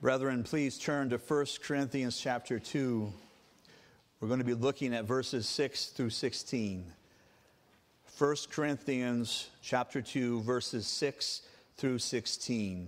Brethren, please turn to 1 Corinthians chapter 2. We're going to be looking at verses 6 through 16. 1 Corinthians chapter 2, verses 6 through 16.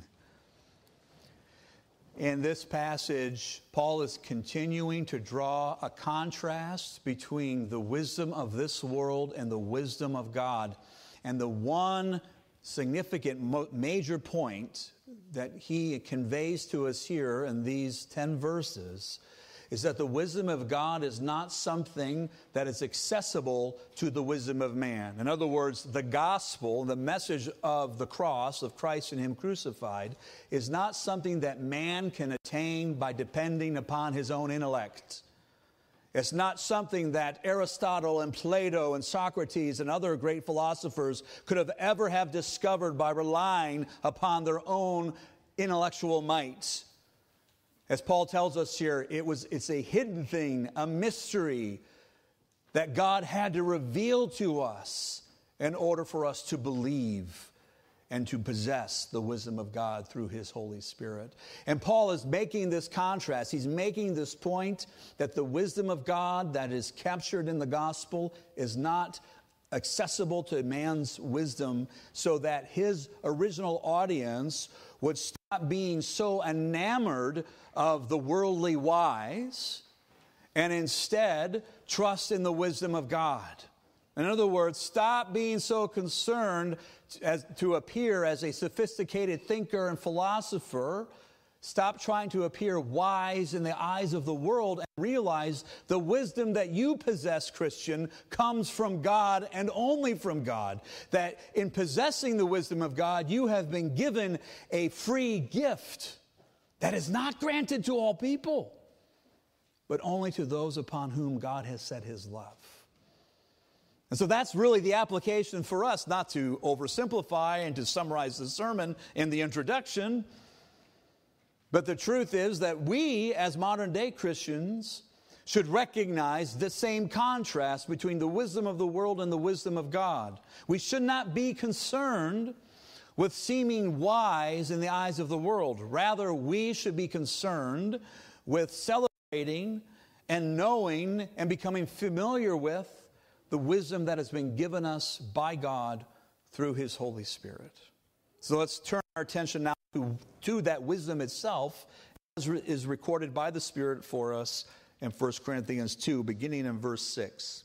In this passage, Paul is continuing to draw a contrast between the wisdom of this world and the wisdom of God. And the one significant major point that he conveys to us here in these 10 verses is that the wisdom of God is not something that is accessible to the wisdom of man. In other words, the gospel, the message of the cross of Christ and Him crucified, is not something that man can attain by depending upon his own intellect. It's not something that Aristotle and Plato and Socrates and other great philosophers could have ever have discovered by relying upon their own intellectual might. As Paul tells us here, it's a hidden thing, a mystery that God had to reveal to us in order for us to believe and to possess the wisdom of God through His Holy Spirit. And Paul is making this contrast. He's making this point that the wisdom of God that is captured in the gospel is not accessible to man's wisdom, so that his original audience would stop being so enamored of the worldly wise and instead trust in the wisdom of God. In other words, stop being so concerned as to appear as a sophisticated thinker and philosopher. Stop trying to appear wise in the eyes of the world and realize the wisdom that you possess, Christian, comes from God and only from God. That in possessing the wisdom of God, you have been given a free gift that is not granted to all people, but only to those upon whom God has set His love. And so that's really the application for us, not to oversimplify and to summarize the sermon in the introduction. But the truth is that we, as modern day Christians, should recognize the same contrast between the wisdom of the world and the wisdom of God. We should not be concerned with seeming wise in the eyes of the world. Rather, we should be concerned with celebrating and knowing and becoming familiar with the wisdom that has been given us by God through His Holy Spirit. So let's turn our attention now to that wisdom itself, as is recorded by the Spirit for us in 1 Corinthians 2, beginning in verse 6.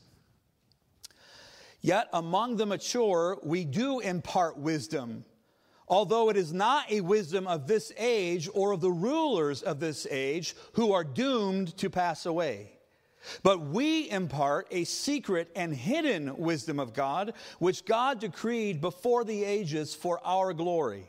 Yet among the mature we do impart wisdom, although it is not a wisdom of this age or of the rulers of this age who are doomed to pass away. But we impart a secret and hidden wisdom of God, which God decreed before the ages for our glory.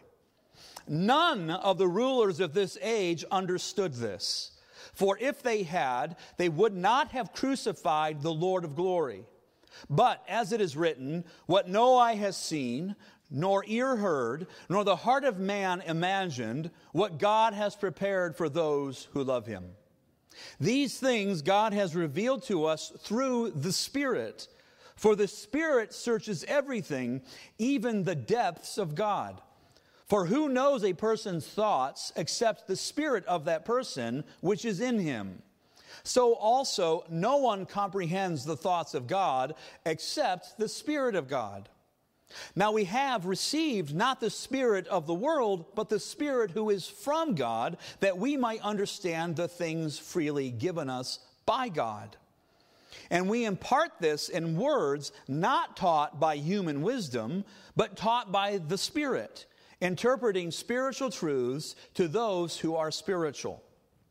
None of the rulers of this age understood this. For if they had, they would not have crucified the Lord of glory. But as it is written, what no eye has seen, nor ear heard, nor the heart of man imagined, what God has prepared for those who love Him. These things God has revealed to us through the Spirit. For the Spirit searches everything, even the depths of God. For who knows a person's thoughts except the spirit of that person which is in him? So also no one comprehends the thoughts of God except the Spirit of God. Now we have received not the spirit of the world, but the Spirit who is from God, that we might understand the things freely given us by God. And we impart this in words not taught by human wisdom, but taught by the Spirit, interpreting spiritual truths to those who are spiritual.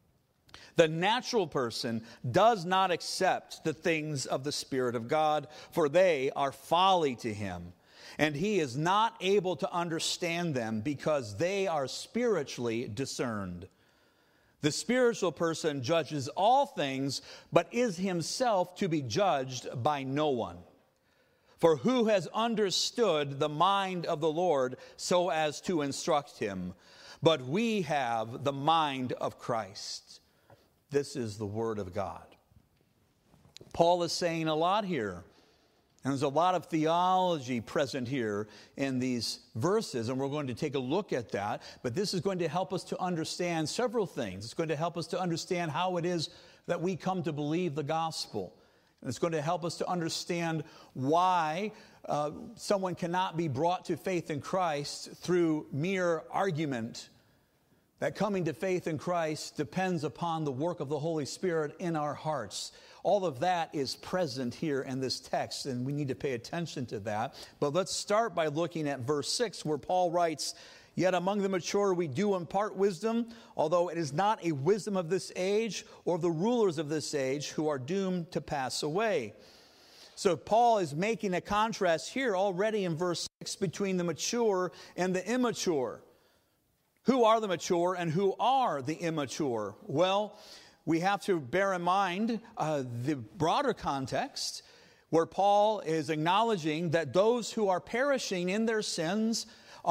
The natural person does not accept the things of the Spirit of God, for they are folly to him. And he is not able to understand them because they are spiritually discerned. The spiritual person judges all things, but is himself to be judged by no one. For who has understood the mind of the Lord so as to instruct him? But we have the mind of Christ. This is the word of God. Paul is saying a lot here. And there's a lot of theology present here in these verses, and we're going to take a look at that. But this is going to help us to understand several things. It's going to help us to understand how it is that we come to believe the gospel. And it's going to help us to understand why someone cannot be brought to faith in Christ through mere argument. That coming to faith in Christ depends upon the work of the Holy Spirit in our hearts. All of that is present here in this text, and we need to pay attention to that. But let's start by looking at verse 6, where Paul writes, "Yet among the mature we do impart wisdom, although it is not a wisdom of this age or of the rulers of this age who are doomed to pass away." So Paul is making a contrast here already in verse 6 between the mature and the immature. Who are the mature and who are the immature? Well, we have to bear in mind the broader context where Paul is acknowledging that those who are perishing in their sins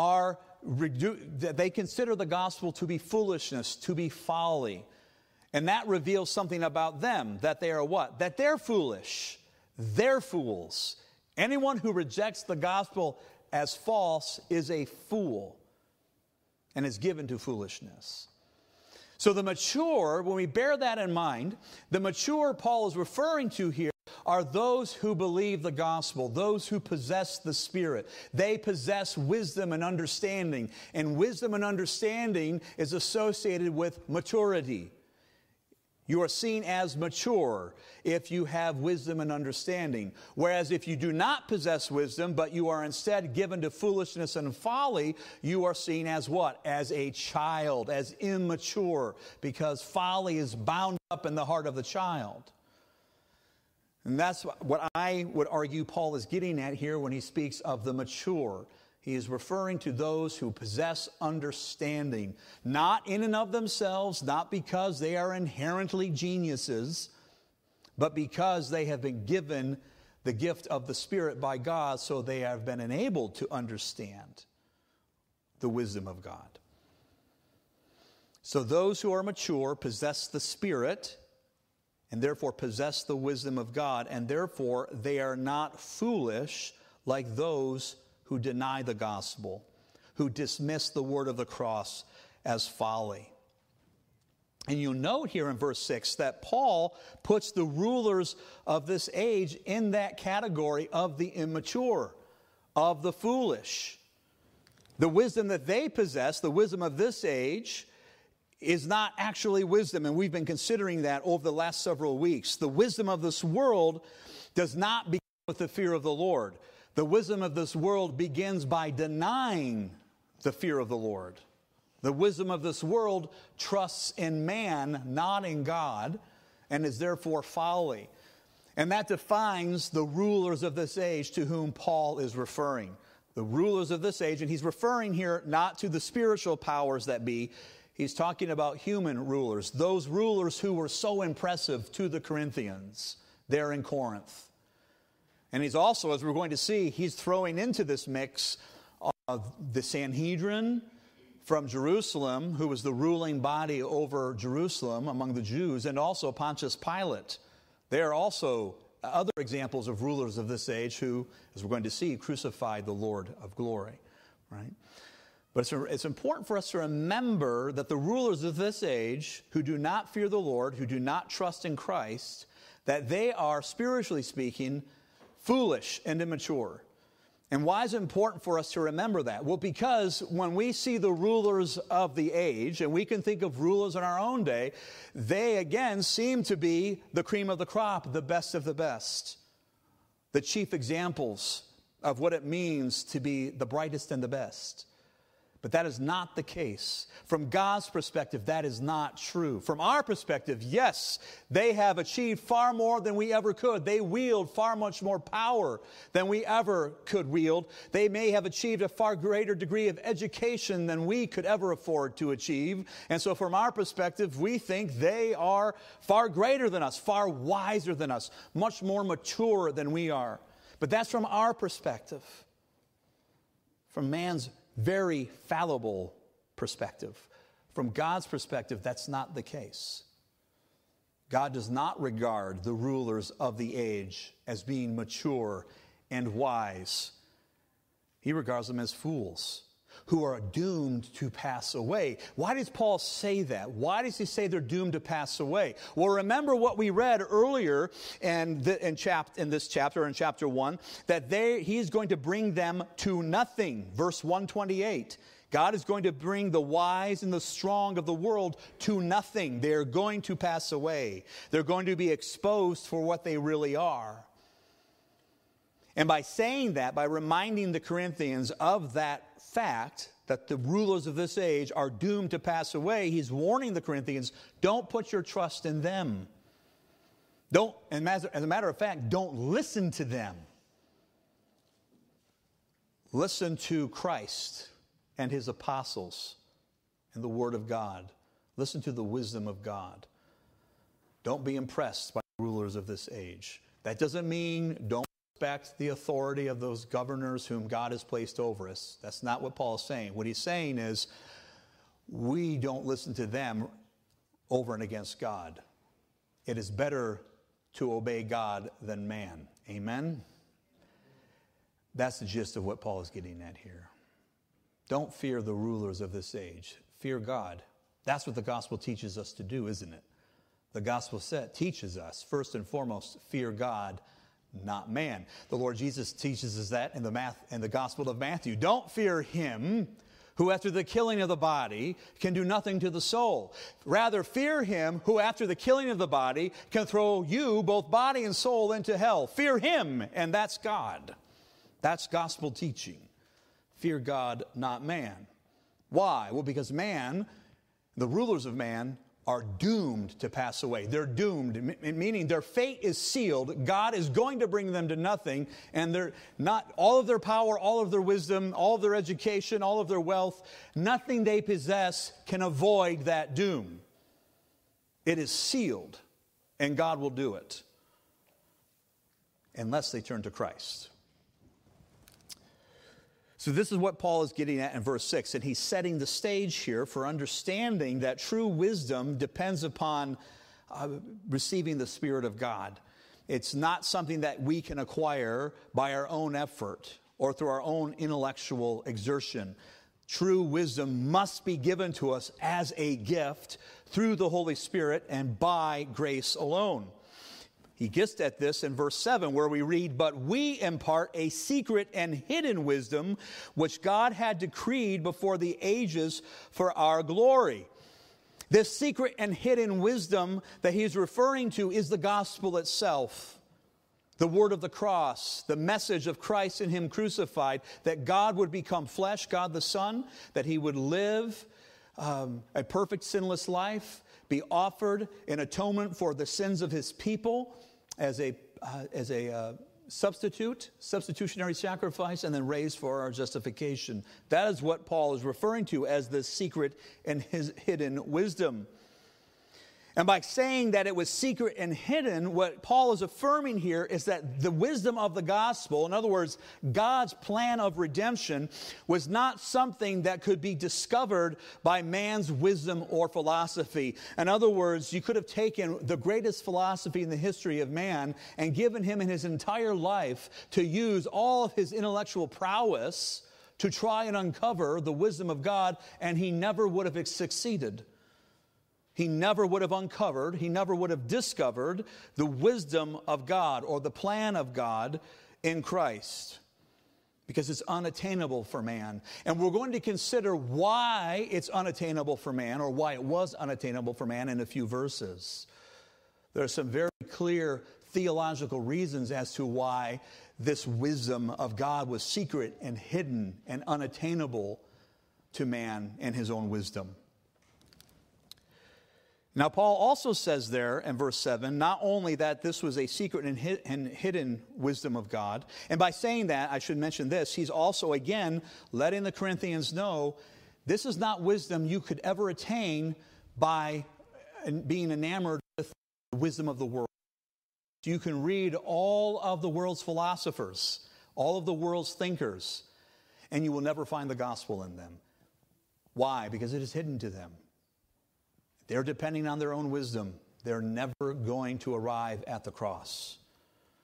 they consider the gospel to be foolishness, to be folly. And that reveals something about them, that they are what? That they're foolish. They're fools. Anyone who rejects the gospel as false is a fool and is given to foolishness. So the mature, when we bear that in mind, the mature Paul is referring to here are those who believe the gospel, those who possess the Spirit. They possess wisdom and understanding, and wisdom and understanding is associated with maturity. You are seen as mature if you have wisdom and understanding. Whereas if you do not possess wisdom, but you are instead given to foolishness and folly, you are seen as what? As a child, as immature, because folly is bound up in the heart of the child. And that's what I would argue Paul is getting at here when he speaks of the mature. He is referring to those who possess understanding, not in and of themselves, not because they are inherently geniuses, but because they have been given the gift of the Spirit by God, so they have been enabled to understand the wisdom of God. So those who are mature possess the Spirit, and therefore possess the wisdom of God, and therefore they are not foolish like those who deny the gospel, who dismiss the word of the cross as folly. And you'll note here in verse 6 that Paul puts the rulers of this age in that category of the immature, of the foolish. The wisdom that they possess, the wisdom of this age, is not actually wisdom, and we've been considering that over the last several weeks. The wisdom of this world does not begin with the fear of the Lord. The wisdom of this world begins by denying the fear of the Lord. The wisdom of this world trusts in man, not in God, and is therefore folly. And that defines the rulers of this age to whom Paul is referring. The rulers of this age, and he's referring here not to the spiritual powers that be. He's talking about human rulers, those rulers who were so impressive to the Corinthians there in Corinth. And he's also, as we're going to see, he's throwing into this mix the Sanhedrin from Jerusalem, who was the ruling body over Jerusalem among the Jews, and also Pontius Pilate. They are also other examples of rulers of this age who, as we're going to see, crucified the Lord of glory, right? But it's important for us to remember that the rulers of this age who do not fear the Lord, who do not trust in Christ, that they are, spiritually speaking, foolish and immature. And why is it important for us to remember that? Well, because when we see the rulers of the age, and we can think of rulers in our own day, they again seem to be the cream of the crop, the best of the best. The chief examples of what it means to be the brightest and the best. But that is not the case. From God's perspective, that is not true. From our perspective, yes, they have achieved far more than we ever could. They wield far much more power than we ever could wield. They may have achieved a far greater degree of education than we could ever afford to achieve. And so from our perspective, we think they are far greater than us, far wiser than us, much more mature than we are. But that's from our perspective. From man's very fallible perspective. From God's perspective, that's not the case. God does not regard the rulers of the age as being mature and wise. He regards them as fools who are doomed to pass away. Why does Paul say that? Why does he say they're doomed to pass away? Well, remember what we read earlier in this chapter, in chapter 1, that he's going to bring them to nothing. Verse 128. God is going to bring the wise and the strong of the world to nothing. They're going to pass away. They're going to be exposed for what they really are. And by saying that, by reminding the Corinthians of that fact, that the rulers of this age are doomed to pass away, he's warning the Corinthians, don't put your trust in them. And as a matter of fact, don't listen to them. Listen to Christ and his apostles and the Word of God. Listen to the wisdom of God. Don't be impressed by the rulers of this age. That doesn't mean don't respect the authority of those governors whom God has placed over us. That's not what Paul is saying. What he's saying is we don't listen to them over and against God. It is better to obey God than man. Amen? That's the gist of what Paul is getting at here. Don't fear the rulers of this age. Fear God. That's what the gospel teaches us to do, isn't it? The gospel teaches us, first and foremost, fear God, not man. The Lord Jesus teaches us that in the Gospel of Matthew. Don't fear him who after the killing of the body can do nothing to the soul. Rather, fear him who after the killing of the body can throw you, both body and soul, into hell. Fear him, and that's God. That's gospel teaching. Fear God, not man. Why? Well, because man, the rulers of man, are doomed to pass away. They're doomed, meaning their fate is sealed. God is going to bring them to nothing, and they're not all of their power, all of their wisdom, all of their education, all of their wealth, nothing they possess can avoid that doom. It is sealed, and God will do it unless they turn to Christ. So this is what Paul is getting at in verse 6, and he's setting the stage here for understanding that true wisdom depends upon receiving the Spirit of God. It's not something that we can acquire by our own effort or through our own intellectual exertion. True wisdom must be given to us as a gift through the Holy Spirit and by grace alone. He gets at this in verse 7 where we read, "But we impart a secret and hidden wisdom which God had decreed before the ages for our glory." This secret and hidden wisdom that he's referring to is the gospel itself. The word of the cross, the message of Christ and him crucified, that God would become flesh, God the Son, that he would live a perfect sinless life, be offered in atonement for the sins of his people, as a substitutionary sacrifice, and then raised for our justification. That is what Paul is referring to as the secret and his hidden wisdom. And by saying that it was secret and hidden, what Paul is affirming here is that the wisdom of the gospel, in other words, God's plan of redemption, was not something that could be discovered by man's wisdom or philosophy. In other words, you could have taken the greatest philosophy in the history of man and given him in his entire life to use all of his intellectual prowess to try and uncover the wisdom of God, and he never would have succeeded. He never would have uncovered, he never would have discovered the wisdom of God or the plan of God in Christ, because it's unattainable for man. And we're going to consider why it's unattainable for man, or why it was unattainable for man, in a few verses. There are some very clear theological reasons as to why this wisdom of God was secret and hidden and unattainable to man and his own wisdom. Now, Paul also says there in verse 7, not only that this was a secret and hidden wisdom of God, and by saying that, I should mention this, he's also, again, letting the Corinthians know this is not wisdom you could ever attain by being enamored with the wisdom of the world. You can read all of the world's philosophers, all of the world's thinkers, and you will never find the gospel in them. Why? Because it is hidden to them. They're depending on their own wisdom. They're never going to arrive at the cross.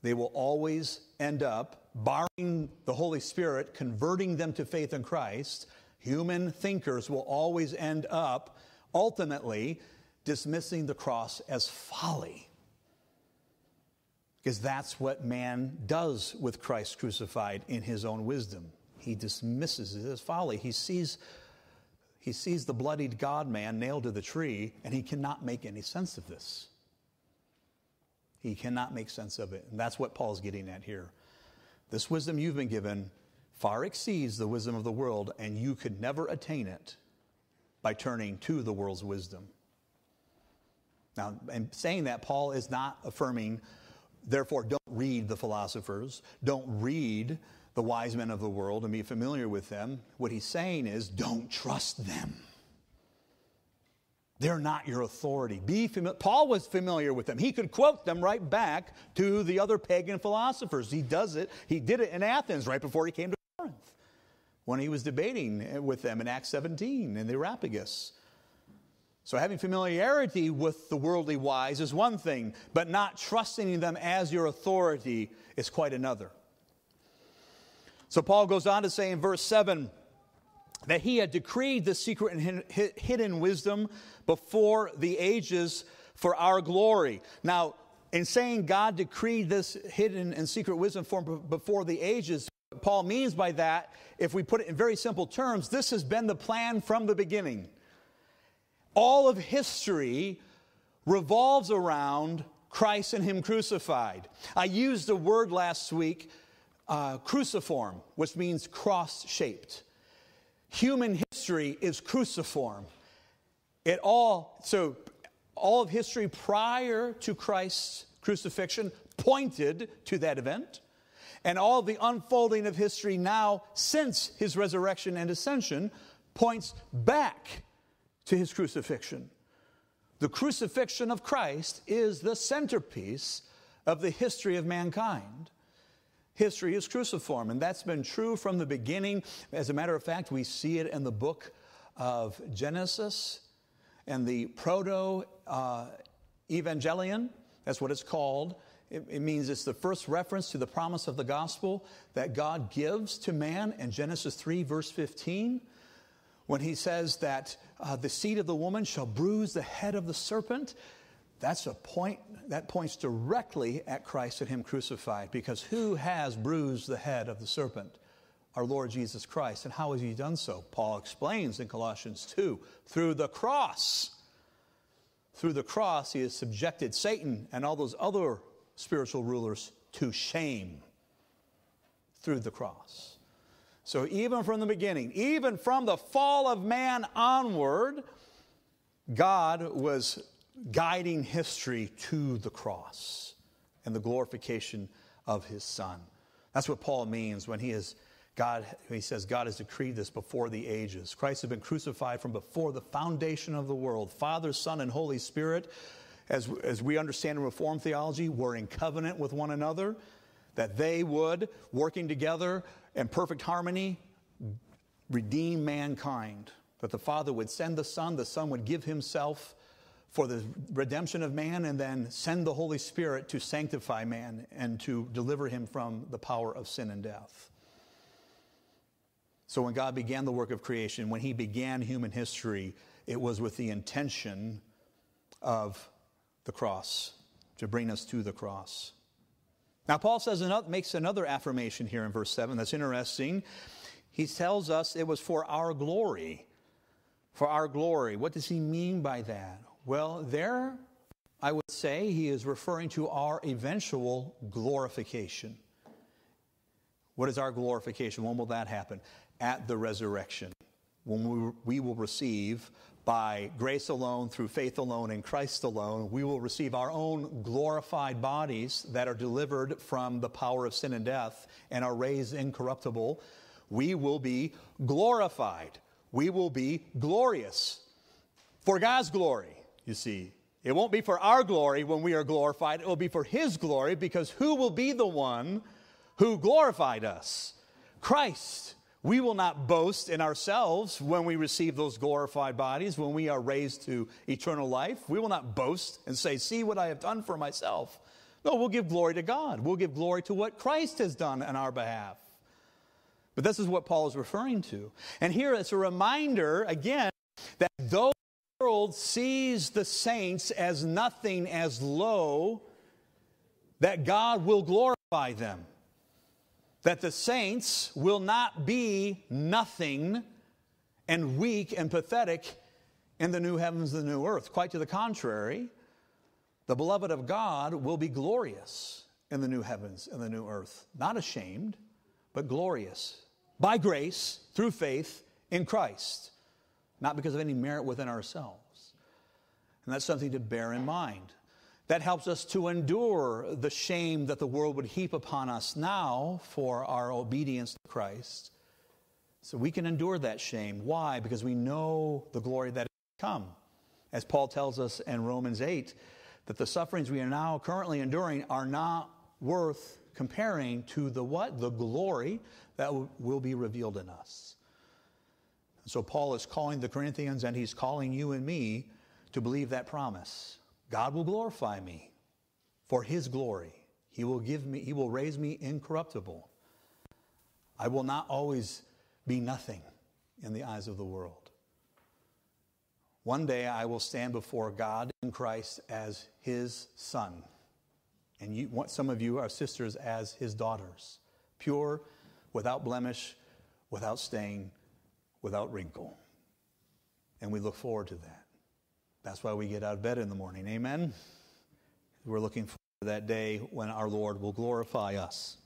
they will always end up, barring the Holy Spirit converting them to faith in Christ, human thinkers will always end up ultimately dismissing the cross as folly. Because that's what man does with Christ crucified in his own wisdom. He dismisses it as folly. He sees the bloodied God-man nailed to the tree, and he cannot make any sense of this. He cannot make sense of it. And that's what Paul's getting at here. This wisdom you've been given far exceeds the wisdom of the world, and you could never attain it by turning to the world's wisdom. Now, in saying that, Paul is not affirming, therefore, don't read the philosophers, don't read the wise men of the world and be familiar with them. What he's saying is, don't trust them. They're not your authority. Paul was familiar with them. He could quote them right back to the other pagan philosophers. He does it. He did it in Athens right before he came to Corinth, when he was debating with them in Acts 17 in the Areopagus. So having familiarity with the worldly wise is one thing, but not trusting them as your authority is quite another. So Paul goes on to say in verse 7 that he had decreed the secret and hidden wisdom before the ages for our glory. Now, in saying God decreed this hidden and secret wisdom before the ages, what Paul means by that, if we put it in very simple terms, this has been the plan from the beginning. All of history revolves around Christ and him crucified. I used a word last week, cruciform, which means cross-shaped. Human history is cruciform. So all of history prior to Christ's crucifixion pointed to that event. And all the unfolding of history now, since his resurrection and ascension, points back to his crucifixion. The crucifixion of Christ is the centerpiece of the history of mankind. History is cruciform, and that's been true from the beginning. As a matter of fact, we see it in the book of Genesis and the proto-evangelion. That's what it's called. It means it's the first reference to the promise of the gospel that God gives to man in Genesis 3, verse 15, when he says that the seed of the woman shall bruise the head of the serpent. That's a point that points directly at Christ and him crucified, because who has bruised the head of the serpent? Our Lord Jesus Christ. And how has he done so? Paul explains in Colossians 2, through the cross. Through the cross, he has subjected Satan and all those other spiritual rulers to shame. Through the cross. So even from the beginning, even from the fall of man onward, God was guiding history to the cross and the glorification of his Son. That's what Paul means when he says God has decreed this before the ages. Christ had been crucified from before the foundation of the world. Father, Son, and Holy Spirit, as we understand in Reformed theology, were in covenant with one another, that they would, working together in perfect harmony, redeem mankind. That the Father would send the Son would give himself for the redemption of man, and then send the Holy Spirit to sanctify man and to deliver him from the power of sin and death. So when God began the work of creation, when he began human history, it was with the intention of the cross, to bring us to the cross. Now Paul makes another affirmation here in verse 7 that's interesting. He tells us it was for our glory. For our glory. What does he mean by that? Well, there, I would say he is referring to our eventual glorification. What is our glorification? When will that happen? At the resurrection. When we will receive, by grace alone, through faith alone, in Christ alone, we will receive our own glorified bodies that are delivered from the power of sin and death and are raised incorruptible. We will be glorified. We will be glorious. For God's glory. You see, it won't be for our glory when we are glorified. It will be for his glory, because who will be the one who glorified us? Christ. We will not boast in ourselves when we receive those glorified bodies, when we are raised to eternal life. We will not boast and say, see what I have done for myself. No, we'll give glory to God. We'll give glory to what Christ has done on our behalf. But this is what Paul is referring to. And here it's a reminder, again, that though the world sees the saints as nothing, as low, that God will glorify them. That the saints will not be nothing and weak and pathetic in the new heavens and the new earth. Quite to the contrary, the beloved of God will be glorious in the new heavens and the new earth. Not ashamed, but glorious. By grace, through faith in Christ. Not because of any merit within ourselves. And that's something to bear in mind. That helps us to endure the shame that the world would heap upon us now for our obedience to Christ. So we can endure that shame. Why? Because we know the glory that is to come. As Paul tells us in Romans 8, that the sufferings we are now currently enduring are not worth comparing to the what? The glory that will be revealed in us. So Paul is calling the Corinthians, and he's calling you and me to believe that promise. God will glorify me for his glory. He will raise me incorruptible. I will not always be nothing in the eyes of the world. One day I will stand before God in Christ as his son. And some of you are sisters as his daughters. Pure, without blemish, without stain, without wrinkle. And we look forward to that. That's why we get out of bed in the morning. Amen? We're looking forward to that day when our Lord will glorify us.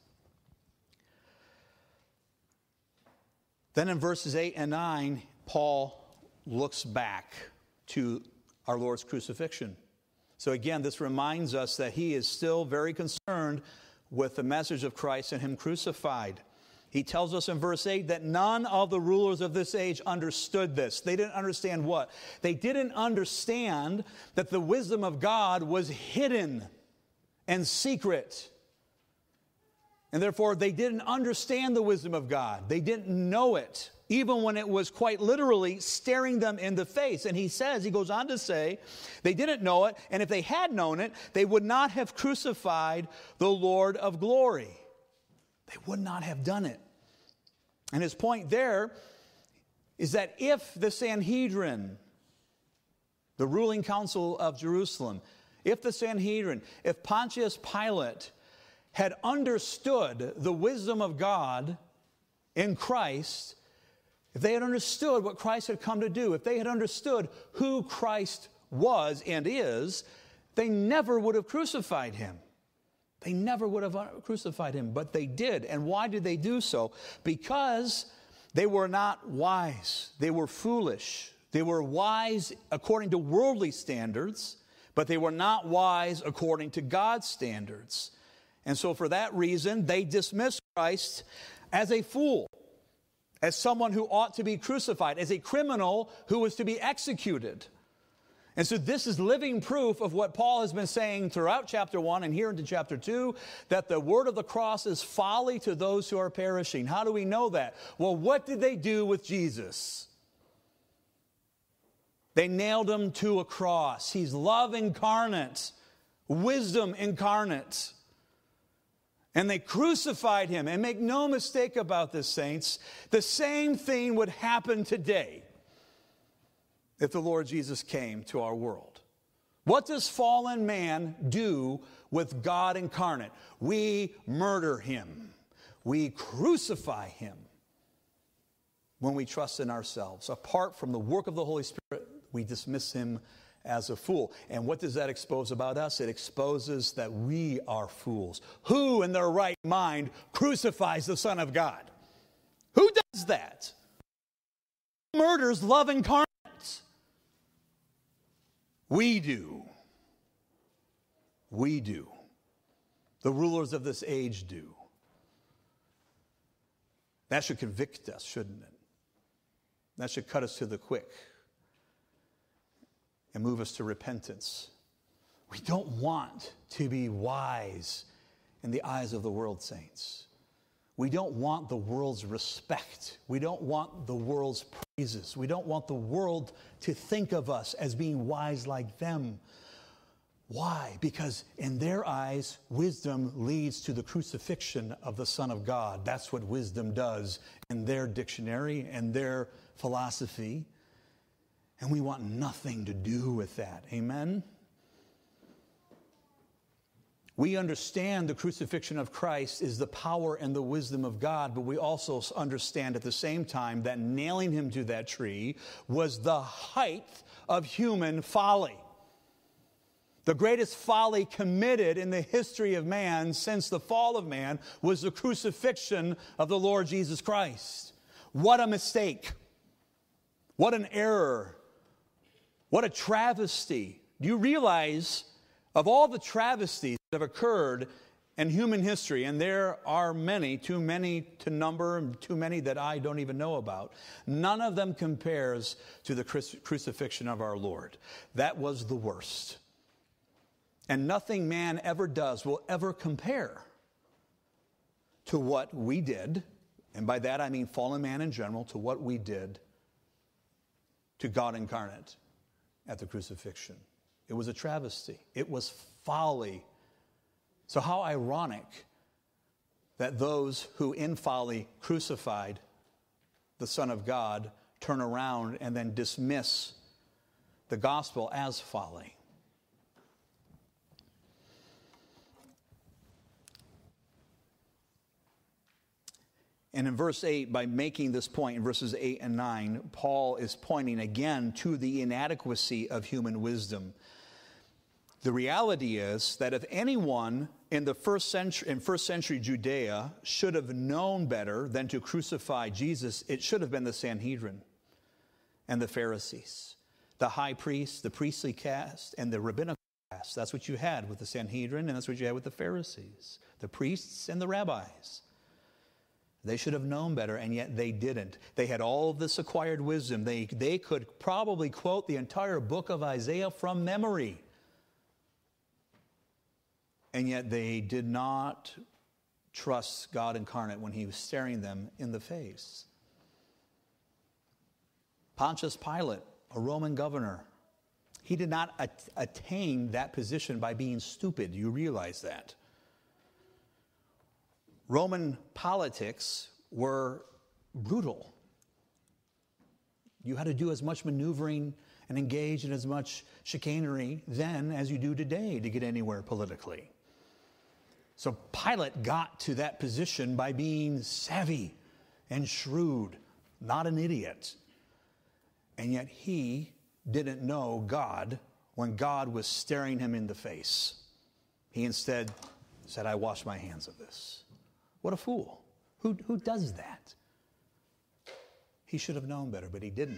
Then in verses 8 and 9, Paul looks back to our Lord's crucifixion. So again, this reminds us that he is still very concerned with the message of Christ and him crucified. He tells us in verse 8 that none of the rulers of this age understood this. They didn't understand what? They didn't understand that the wisdom of God was hidden and secret. And therefore, they didn't understand the wisdom of God. They didn't know it, even when it was quite literally staring them in the face. And he goes on to say, they didn't know it, and if they had known it, they would not have crucified the Lord of glory. They would not have done it. And his point there is that if the Sanhedrin, the ruling council of Jerusalem, if Pontius Pilate had understood the wisdom of God in Christ, if they had understood what Christ had come to do, if they had understood who Christ was and is, they never would have crucified him. They never would have crucified him, but they did. And why did they do so? Because they were not wise. They were foolish. They were wise according to worldly standards, but they were not wise according to God's standards. And so for that reason, they dismissed Christ as a fool, as someone who ought to be crucified, as a criminal who was to be executed. And so this is living proof of what Paul has been saying throughout chapter 1 and here into chapter 2, that the word of the cross is folly to those who are perishing. How do we know that? Well, what did they do with Jesus? They nailed him to a cross. He's love incarnate, wisdom incarnate. And they crucified him. And make no mistake about this, saints, the same thing would happen today if the Lord Jesus came to our world. What does fallen man do with God incarnate? We murder him. We crucify him when we trust in ourselves. Apart from the work of the Holy Spirit, we dismiss him as a fool. And what does that expose about us? It exposes that we are fools. Who in their right mind crucifies the Son of God? Who does that? Murders love incarnate. We do. We do. The rulers of this age do. That should convict us, shouldn't it? That should cut us to the quick and move us to repentance. We don't want to be wise in the eyes of the world, saints. We don't want the world's respect. We don't want the world's praises. We don't want the world to think of us as being wise like them. Why? Because in their eyes, wisdom leads to the crucifixion of the Son of God. That's what wisdom does in their dictionary and their philosophy. And we want nothing to do with that. Amen? We understand the crucifixion of Christ is the power and the wisdom of God, but we also understand at the same time that nailing him to that tree was the height of human folly. The greatest folly committed in the history of man since the fall of man was the crucifixion of the Lord Jesus Christ. What a mistake. What an error. What a travesty. Do you realize of all the travesties that have occurred in human history, and there are many, too many to number, and too many that I don't even know about, none of them compares to the crucifixion of our Lord. That was the worst. And nothing man ever does will ever compare to what we did, and by that I mean fallen man in general, to what we did to God incarnate at the crucifixion. It was a travesty. It was folly. So how ironic that those who in folly crucified the Son of God turn around and then dismiss the gospel as folly. And in verse 8, by making this point in verses 8 and 9, Paul is pointing again to the inadequacy of human wisdom. The reality is that if anyone in first century Judea should have known better than to crucify Jesus, it should have been the Sanhedrin and the Pharisees, the high priest, the priestly caste, and the rabbinical caste. That's what you had with the Sanhedrin, and that's what you had with the Pharisees, the priests and the rabbis. They should have known better, and yet they didn't. They had all of this acquired wisdom. They could probably quote the entire book of Isaiah from memory. And yet they did not trust God incarnate when he was staring them in the face. Pontius Pilate, a Roman governor, he did not attain that position by being stupid. You realize that. Roman politics were brutal. You had to do as much maneuvering and engage in as much chicanery then as you do today to get anywhere politically. So Pilate got to that position by being savvy and shrewd, not an idiot. And yet he didn't know God when God was staring him in the face. He instead said, I wash my hands of this. What a fool. Who does that? He should have known better, but he didn't.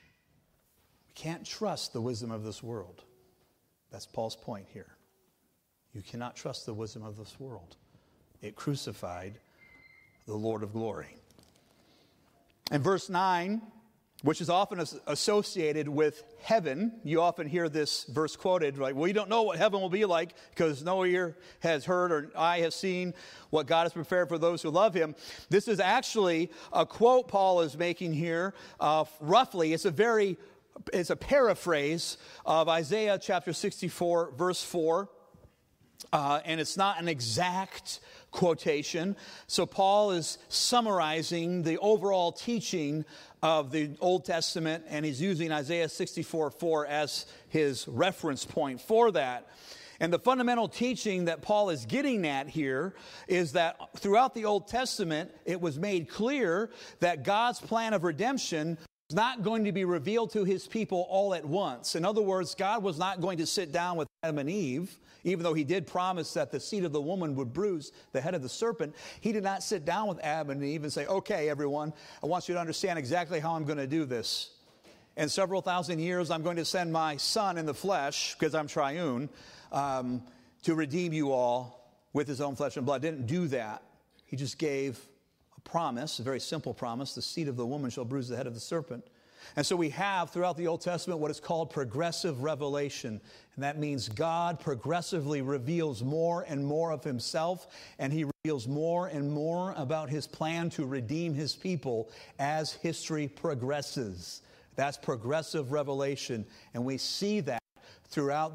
We can't trust the wisdom of this world. That's Paul's point here. You cannot trust the wisdom of this world. It crucified the Lord of glory. In verse 9, which is often associated with heaven. You often hear this verse quoted, like, well, you don't know what heaven will be like because no ear has heard or eye has seen what God has prepared for those who love him. This is actually a quote Paul is making here. Roughly, it's a paraphrase of Isaiah chapter 64, verse 4. And it's not an exact quotation. So Paul is summarizing the overall teaching of the Old Testament, and he's using Isaiah 64:4 as his reference point for that. And the fundamental teaching that Paul is getting at here is that throughout the Old Testament, it was made clear that God's plan of redemption was not going to be revealed to his people all at once. In other words, God was not going to sit down with Adam and Eve, even though he did promise that the seed of the woman would bruise the head of the serpent. He did not sit down with Adam and Eve and say, okay, everyone, I want you to understand exactly how I'm going to do this. In several thousand years, I'm going to send my son in the flesh, because I'm triune, to redeem you all with his own flesh and blood. Didn't do that. He just gave a promise, a very simple promise. The seed of the woman shall bruise the head of the serpent. And so we have throughout the Old Testament what is called progressive revelation. And that means God progressively reveals more and more of himself, and he reveals more and more about his plan to redeem his people as history progresses. That's progressive revelation. And we see that throughout the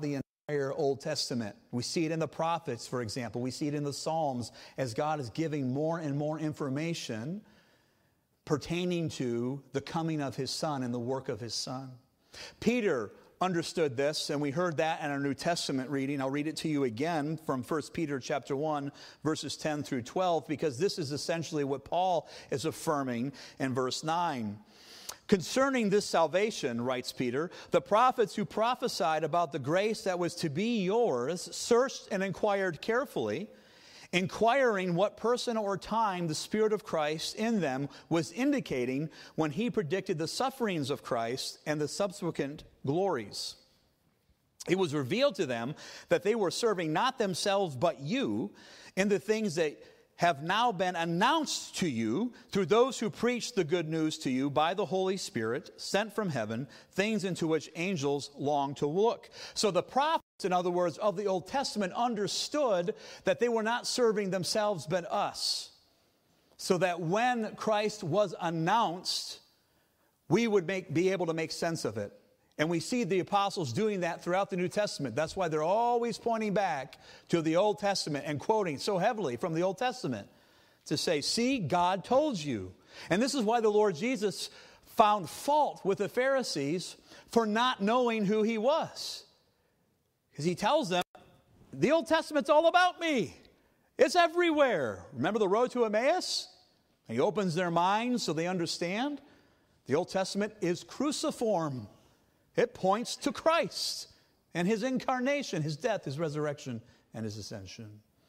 entire Old Testament. We see it in the prophets, for example. We see it in the Psalms as God is giving more and more information pertaining to the coming of his Son and the work of his Son. Peter understood this, and we heard that in our New Testament reading. I'll read it to you again from 1 Peter chapter 1, verses 10 through 12, because this is essentially what Paul is affirming in verse 9. Concerning this salvation, writes Peter, the prophets who prophesied about the grace that was to be yours searched and inquired carefully, inquiring what person or time the Spirit of Christ in them was indicating when he predicted the sufferings of Christ and the subsequent glories. It was revealed to them that they were serving not themselves but you in the things that have now been announced to you through those who preach the good news to you by the Holy Spirit sent from heaven, things into which angels long to look. So the prophets, in other words, of the Old Testament understood that they were not serving themselves but us. So that when Christ was announced, we would be able to make sense of it. And we see the apostles doing that throughout the New Testament. That's why they're always pointing back to the Old Testament and quoting so heavily from the Old Testament to say, see, God told you. And this is why the Lord Jesus found fault with the Pharisees for not knowing who he was. Because he tells them, the Old Testament's all about me. It's everywhere. Remember the road to Emmaus? He opens their minds so they understand. The Old Testament is cruciform. It points to Christ and his incarnation, his death, his resurrection, and his ascension.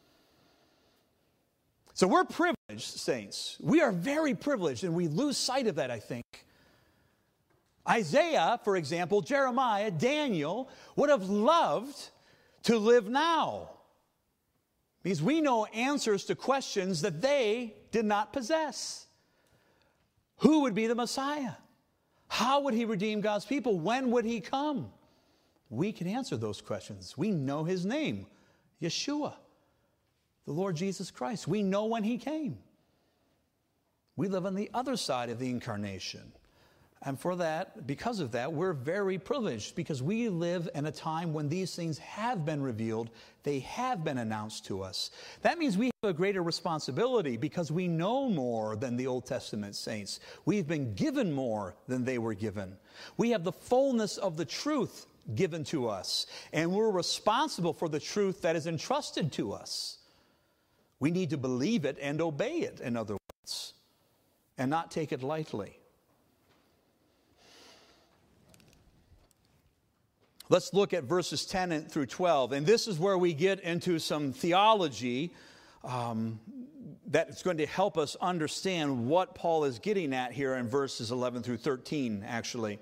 So we're privileged, saints. We are very privileged, and we lose sight of that, I think. Isaiah, for example, Jeremiah, Daniel would have loved to live now. Because we know answers to questions that they did not possess. Who would be the Messiah? How would he redeem God's people? When would he come? We can answer those questions. We know his name, Yeshua, the Lord Jesus Christ. We know when he came. We live on the other side of the incarnation. And for that, because of that, we're very privileged because we live in a time when these things have been revealed. They have been announced to us. That means we have a greater responsibility because we know more than the Old Testament saints. We've been given more than they were given. We have the fullness of the truth given to us, and we're responsible for the truth that is entrusted to us. We need to believe it and obey it, in other words, and not take it lightly. Let's look at verses 10 through 12. And this is where we get into some theology that's going to help us understand what Paul is getting at here in verses 11 through 13, actually.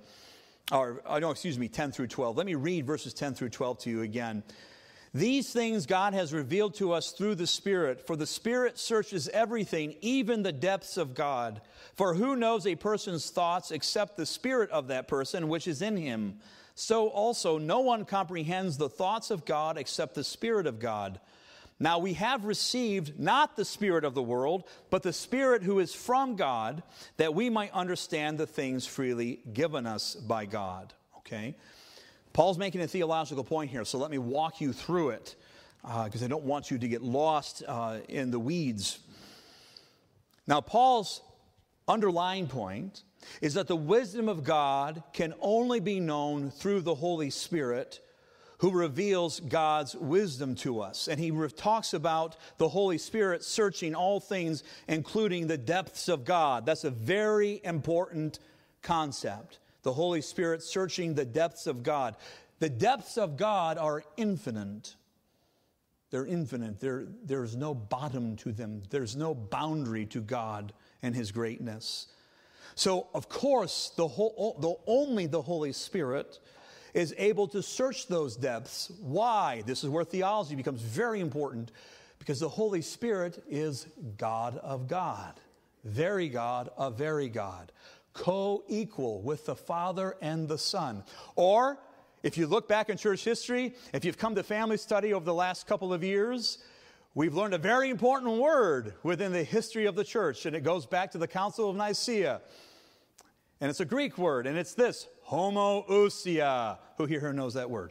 10 through 12. Let me read verses 10 through 12 to you again. These things God has revealed to us through the Spirit, for the Spirit searches everything, even the depths of God. For who knows a person's thoughts except the spirit of that person which is in him? So also no one comprehends the thoughts of God except the Spirit of God. Now we have received not the spirit of the world, but the Spirit who is from God, that we might understand the things freely given us by God. Okay? Paul's making a theological point here, so let me walk you through it, because I don't want you to get lost in the weeds. Now Paul's underlying point is that the wisdom of God can only be known through the Holy Spirit, who reveals God's wisdom to us. And he talks about the Holy Spirit searching all things, including the depths of God. That's a very important concept. The Holy Spirit searching the depths of God. The depths of God are infinite. They're infinite. There's no bottom to them. There's no boundary to God and his greatness. So, of course, only the Holy Spirit is able to search those depths. Why? This is where theology becomes very important, because the Holy Spirit is God of God, very God of very God, co-equal with the Father and the Son. Or, if you look back in church history, if you've come to family study over the last couple of years, we've learned a very important word within the history of the church, and it goes back to the Council of Nicaea. And it's a Greek word, and it's this, homoousia. Who here knows that word?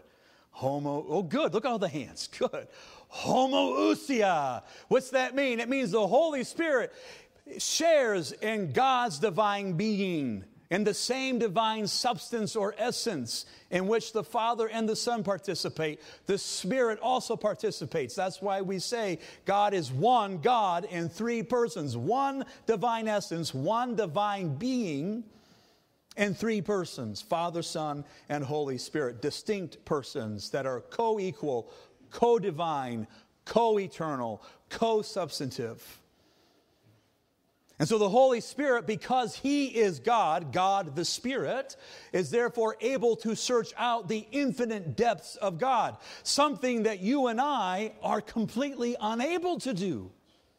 Oh, good. Look at all the hands. Good. Homoousia. What's that mean? It means the Holy Spirit shares in God's divine being, in the same divine substance or essence in which the Father and the Son participate. The Spirit also participates. That's why we say God is one God in three persons. One divine essence, one divine being in three persons. Father, Son, and Holy Spirit. Distinct persons that are co-equal, co-divine, co-eternal, co-substantive. And so the Holy Spirit, because He is God, God the Spirit, is therefore able to search out the infinite depths of God, something that you and I are completely unable to do.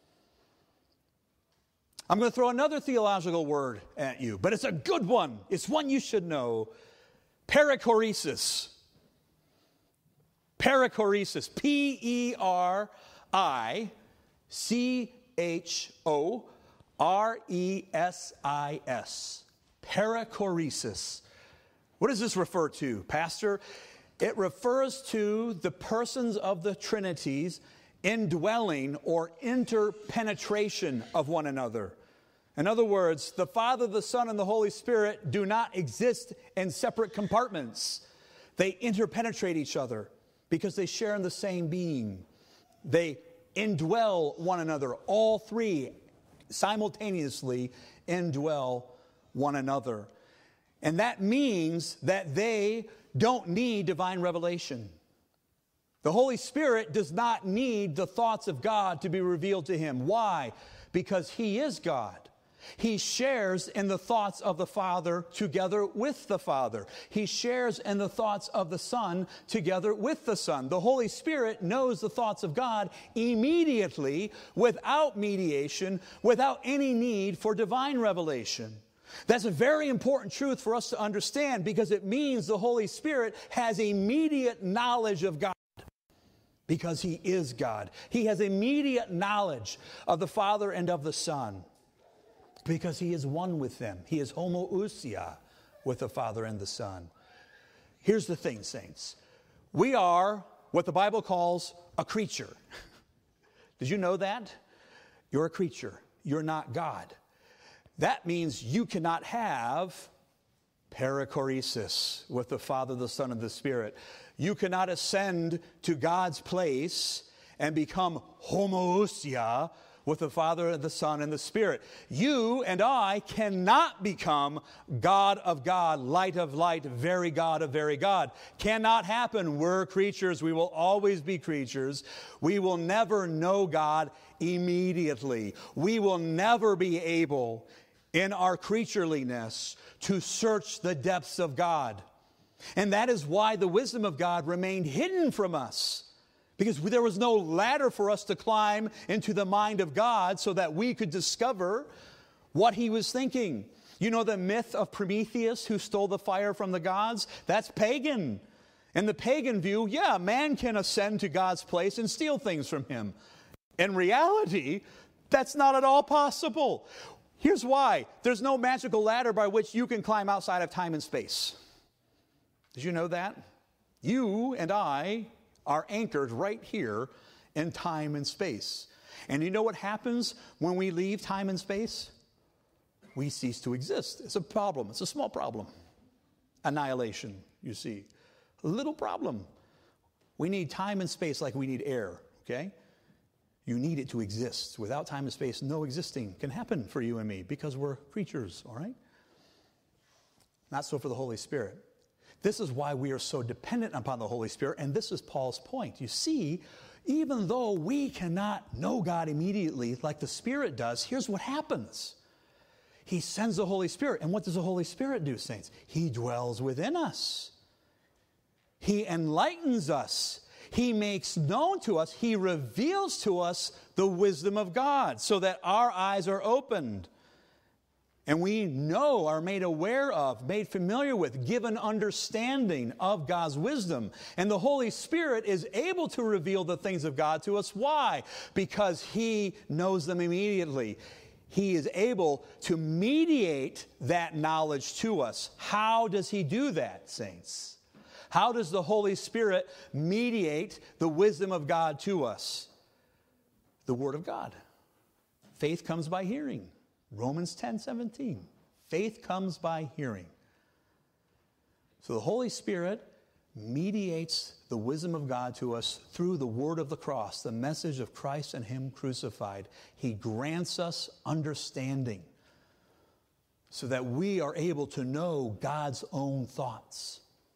I'm going to throw another theological word at you, but it's a good one. It's one you should know. Perichoresis. Perichoresis. P-E-R-I-C-H-O R-E-S-I-S. Perichoresis. What does this refer to, Pastor? It refers to the persons of the Trinity's indwelling or interpenetration of one another. In other words, the Father, the Son, and the Holy Spirit do not exist in separate compartments. They interpenetrate each other because they share in the same being. They indwell one another. All three simultaneously indwell one another. And that means that they don't need divine revelation. The Holy Spirit does not need the thoughts of God to be revealed to him. Why? Because he is God. He shares in the thoughts of the Father together with the Father. He shares in the thoughts of the Son together with the Son. The Holy Spirit knows the thoughts of God immediately, without mediation, without any need for divine revelation. That's a very important truth for us to understand, because it means the Holy Spirit has immediate knowledge of God. Because he is God. He has immediate knowledge of the Father and of the Son. Because he is one with them. He is homoousia with the Father and the Son. Here's the thing, saints. We are what the Bible calls a creature. Did you know that? You're a creature. You're not God. That means you cannot have perichoresis with the Father, the Son, and the Spirit. You cannot ascend to God's place and become homoousia with the Father, the Son, and the Spirit. You and I cannot become God of God, light of light, very God of very God. Cannot happen. We're creatures. We will always be creatures. We will never know God immediately. We will never be able, in our creatureliness, to search the depths of God. And that is why the wisdom of God remained hidden from us. Because there was no ladder for us to climb into the mind of God so that we could discover what he was thinking. You know the myth of Prometheus who stole the fire from the gods? That's pagan. In the pagan view, yeah, man can ascend to God's place and steal things from him. In reality, that's not at all possible. Here's why. There's no magical ladder by which you can climb outside of time and space. Did you know that? You and I are anchored right here in time and space. And you know what happens when we leave time and space? We cease to exist. It's a problem. It's a small problem. Annihilation, you see. A little problem. We need time and space like we need air, okay? You need it to exist. Without time and space, no existing can happen for you and me because we're creatures, all right? Not so for the Holy Spirit. This is why we are so dependent upon the Holy Spirit, and this is Paul's point. You see, even though we cannot know God immediately like the Spirit does, here's what happens. He sends the Holy Spirit, and what does the Holy Spirit do, saints? He dwells within us. He enlightens us. He makes known to us, he reveals to us the wisdom of God so that our eyes are opened. And we know, are made aware of, made familiar with, given understanding of God's wisdom. And the Holy Spirit is able to reveal the things of God to us. Why? Because he knows them immediately. He is able to mediate that knowledge to us. How does he do that, saints? How does the Holy Spirit mediate the wisdom of God to us? The Word of God. Faith comes by hearing. Romans 10:17. Faith comes by hearing. So the Holy Spirit mediates the wisdom of God to us through the word of the cross, the message of Christ and Him crucified. He grants us understanding so that we are able to know God's own thoughts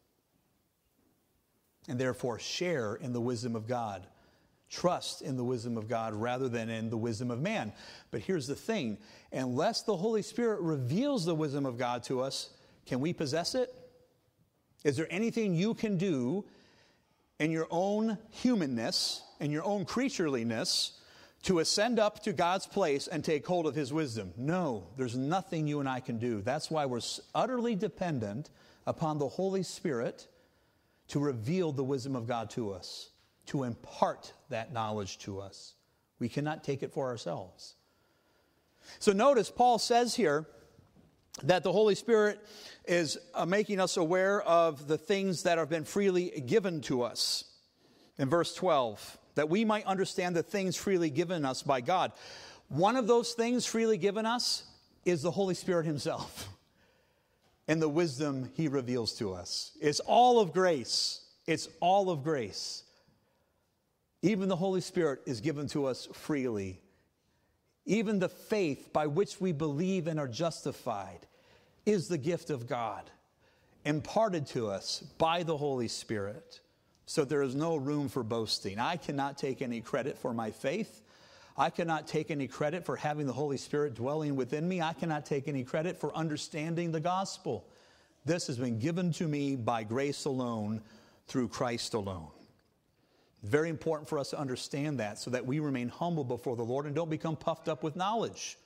and therefore share in the wisdom of God. Trust in the wisdom of God rather than in the wisdom of man. But here's the thing. Unless the Holy Spirit reveals the wisdom of God to us, can we possess it? Is there anything you can do in your own humanness and your own creatureliness to ascend up to God's place and take hold of His wisdom? No, there's nothing you and I can do. That's why we're utterly dependent upon the Holy Spirit to reveal the wisdom of God to us, to impart that knowledge to us. We cannot take it for ourselves. So notice Paul says here that the Holy Spirit is making us aware of the things that have been freely given to us. In verse 12, that we might understand the things freely given us by God. One of those things freely given us is the Holy Spirit Himself and the wisdom He reveals to us. It's all of grace. It's all of grace. Even the Holy Spirit is given to us freely. Even the faith by which we believe and are justified is the gift of God, imparted to us by the Holy Spirit. So there is no room for boasting. I cannot take any credit for my faith. I cannot take any credit for having the Holy Spirit dwelling within me. I cannot take any credit for understanding the gospel. This has been given to me by grace alone, through Christ alone. Very important for us to understand that so that we remain humble before the Lord and don't become puffed up with knowledge.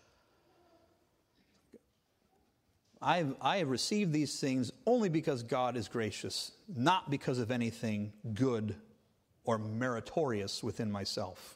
I have received these things only because God is gracious, not because of anything good or meritorious within myself.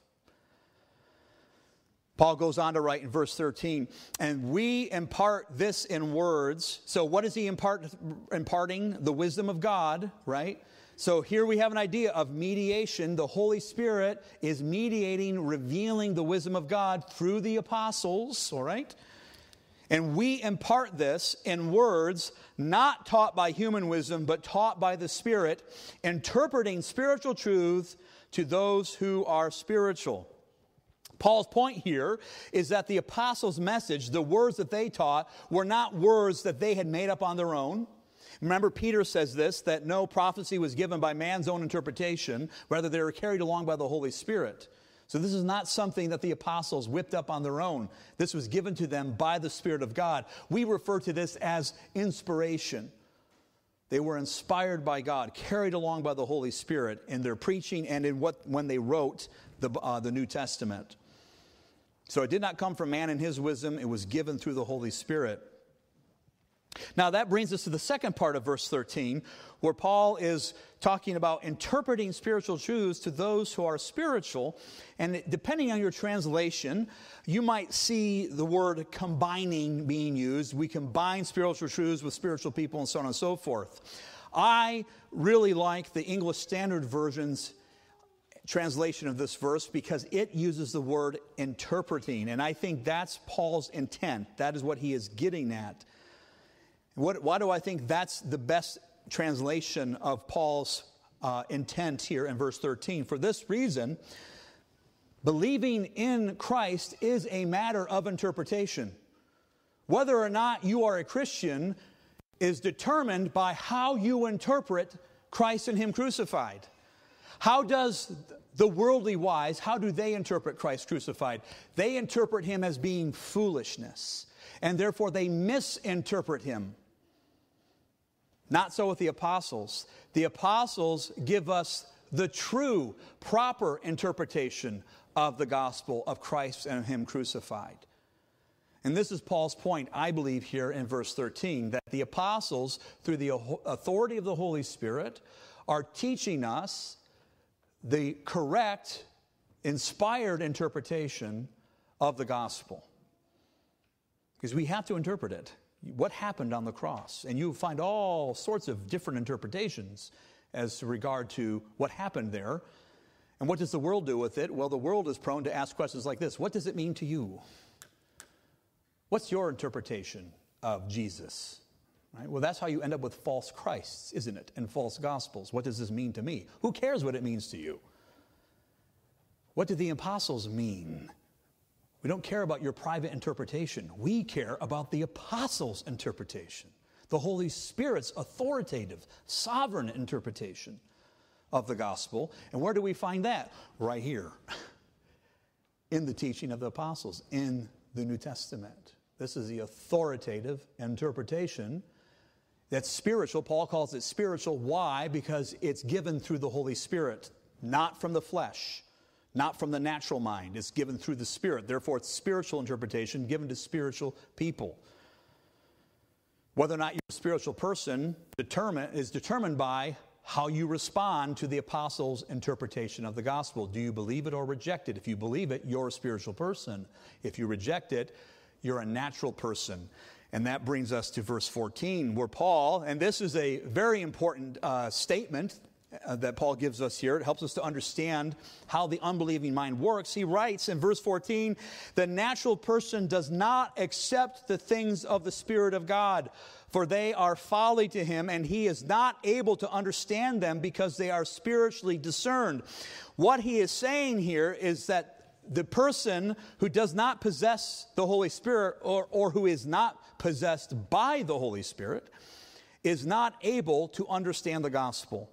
Paul goes on to write in verse 13, and we impart this in words. So what is he imparting? The wisdom of God, right? So here we have an idea of mediation. The Holy Spirit is mediating, revealing the wisdom of God through the apostles, all right? And we impart this in words not taught by human wisdom, but taught by the Spirit, interpreting spiritual truth to those who are spiritual. Paul's point here is that the apostles' message, the words that they taught, were not words that they had made up on their own. Remember, Peter says this, that no prophecy was given by man's own interpretation. Rather, they were carried along by the Holy Spirit. So this is not something that the apostles whipped up on their own. This was given to them by the Spirit of God. We refer to this as inspiration. They were inspired by God, carried along by the Holy Spirit in their preaching and in when they wrote the New Testament. So it did not come from man in his wisdom. It was given through the Holy Spirit. Now that brings us to the second part of verse 13, where Paul is talking about interpreting spiritual truths to those who are spiritual. And depending on your translation, you might see the word combining being used. We combine spiritual truths with spiritual people and so on and so forth. I really like the English Standard Version's translation of this verse because it uses the word interpreting. And I think that's Paul's intent. That is what he is getting at. Why do I think that's the best translation of Paul's intent here in verse 13? For this reason, believing in Christ is a matter of interpretation. Whether or not you are a Christian is determined by how you interpret Christ and Him crucified. How does the worldly wise, how do they interpret Christ crucified? They interpret Him as being foolishness, and therefore they misinterpret Him. Not so with the apostles. The apostles give us the true, proper interpretation of the gospel of Christ and Him crucified. And this is Paul's point, I believe, here in verse 13, that the apostles, through the authority of the Holy Spirit, are teaching us the correct, inspired interpretation of the gospel. Because we have to interpret it. What happened on the cross? And you find all sorts of different interpretations. as to regard to what happened there. And what does the world do with it? Well, the world is prone to ask questions like this. What does it mean to you? What's your interpretation of Jesus? Right? Well, that's how you end up with false Christs, isn't it? And false gospels. What does this mean to me? Who cares what it means to you? What did the apostles mean? We don't care about your private interpretation. We care about the apostles' interpretation, the Holy Spirit's authoritative, sovereign interpretation of the gospel. And where do we find that? Right here, in the teaching of the apostles, in the New Testament. This is the authoritative interpretation that's spiritual. Paul calls it spiritual. Why? Because it's given through the Holy Spirit, not from the flesh, not from the natural mind. It's given through the Spirit. Therefore, it's spiritual interpretation given to spiritual people. Whether or not you're a spiritual person is determined by how you respond to the apostles' interpretation of the gospel. Do you believe it or reject it? If you believe it, you're a spiritual person. If you reject it, you're a natural person. And that brings us to verse 14, where Paul, and this is a very important statement that Paul gives us here. It helps us to understand how the unbelieving mind works. He writes in verse 14, the natural person does not accept the things of the Spirit of God, for they are folly to him, and he is not able to understand them because they are spiritually discerned. What he is saying here is that the person who does not possess the Holy Spirit or who is not possessed by the Holy Spirit is not able to understand the gospel.